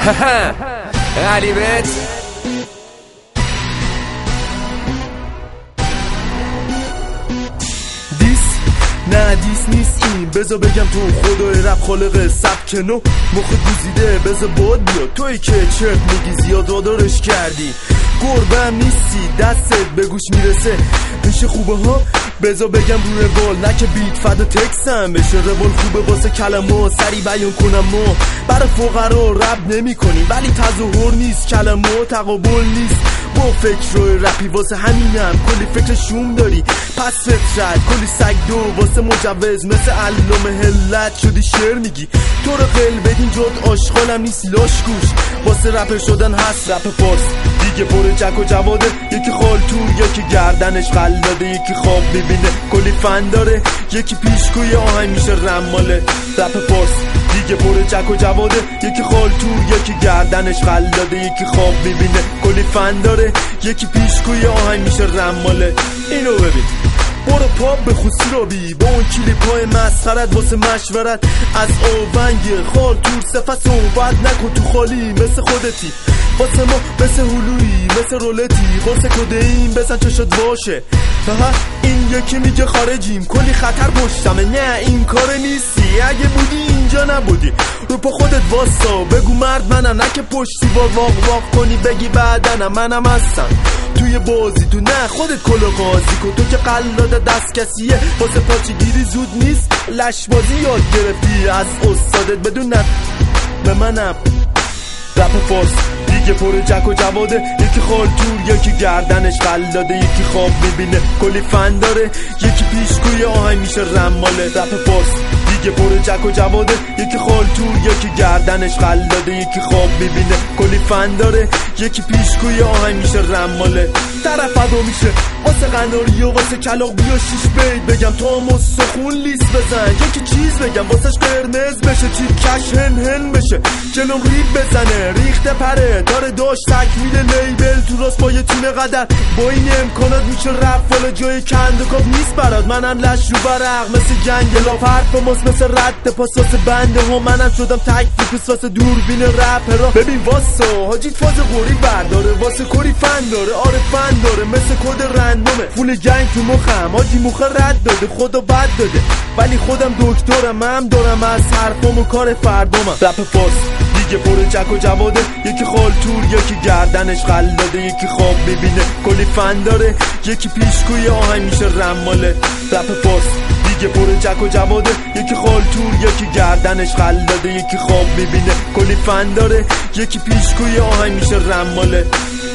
غریبت نه دیس نیست این، بذار بگم تو خدای رپ خالق سبک نو مخ دوزیده، بذار باد بیاد توی که چرت میگی زیاد وادارش کردی، گربم نیستی دستت به گوش میرسه میشه خوبه ها، بذار بگم رو روال نه که بیت فدا تکسم بشه، روال خوبه واسه کلمه سری بیان کنم ما برای فقرا رپ نمی کنیم ولی تظاهر نیست، کلمه تقابل نیست با فکر روی رپی، واسه همینم کلی فکر شوم داری پس فطرت کلی سگ دو واسه مجوز مثل علم هلت شدی شعر میگی تو رو قل بدین جد آشغالم نیست لاش گوش واسه رپر شدن هست رپ فارس دیگه پر جک و جواده، یکی خالتور یکی گردنش قلاده، یکی خواب میبینه کلی فن داره، یکی پیشگوی آهنگ میشه رماله رپ فارس دیگه پر جک و جواده، یکی خالتور یکی گردنش قلاده، یکی خواب میبینه کلی فن داره، یکی پیشگوی آهنگ میشه رماله. اینو ببین برو پاپ به خوصی رو بی با اون کلیپ های مسخرت واسه مشورت از آونگ خالتور صفت صحبت نکن تو خالی مثل خودتی، واسه ما مثل هلویی مثل رولتی واسه کدهیم بزن چه شد باشه، این یکی میگه خارجیم کلی خطر پشتمه، نه این کار نیستی اگه بودی اینجا نبودی، رو پا خودت واسا بگو مرد منم نه که پشتی با واق کنی بگی بعدنم منم هستم توی بازی تو، نه خودت کلو قاضی کن تو که قلاده دست کسیه واسه پاچگیری زود نیست، لشبازی یاد گرفتی از استادت بدون به منم رپ فارس دیگه پر جک و جواده، یکی خالتور یکی گردنش قلاده، یکی خواب میبینه کلی فن داره، یکی پیشگوی آهنگ میشه رماله رپ فارس دیگه پر جک و جواده، یکی خالتور یکی گردنش قلاده، یکی خواب میبینه کلی فن داره، یکی پیشگوی آهنگ میشه رماله. طرف ادا میشه واسه قناری و واسه کلاق بیا 6 بیت بگم تا مستخون لیست بزن، یکی چیز بگم واسهش قرمز بشه چی کش هن بشه جلوم ریب بزنه ریخته پره داره داشت تکمیل لیبل تو راست با یه تونه قدر، با این امکانات میشه رپ والا جای کندکاب نیست برات، منم لش رو برق مثل گنگ لاف حرف ماست مثل رد پاساس بنده ها، منم شدم تک فیکس واسه دوربین رپ را ببین واسه حاجیت فاز قوری برداره واسه کوری فن داره، آره فن داره مثل کد رندومه فول گنگ تو مخم حاجی مخ رد داده خدا بد داده ولی خودم دکترم هم دارم از حرفم و کار فردامم رپ فارس دیگه پر جک و جواده، یکی خالتور یکی گردنش قلاده، یکی خواب میبینه کلی فن داره، یکی پیشگوی آهنگ میشه رماله رپ فارس دیگه پر جک و جواده، یکی خالتور یکی گردنش قلاده، یکی خواب میبینه کلی فن داره، یکی پیشگوی آهنگ میشه رماله.